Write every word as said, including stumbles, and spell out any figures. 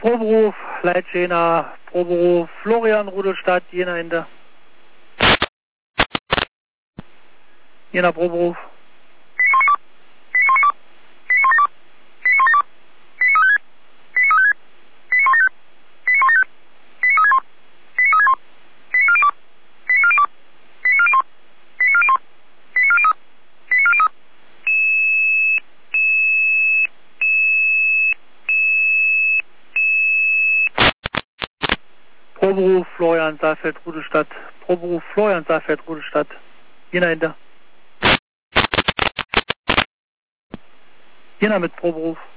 Proberuf, Leitjena, Proberuf, Florian, Rudolstadt, Jena Ende. Jena Proberuf. Proberuf Florian Saalfeld Rudolstadt. Proberuf Florian Saalfeld Rudolstadt. Jena Ende. Jena mit Proberuf.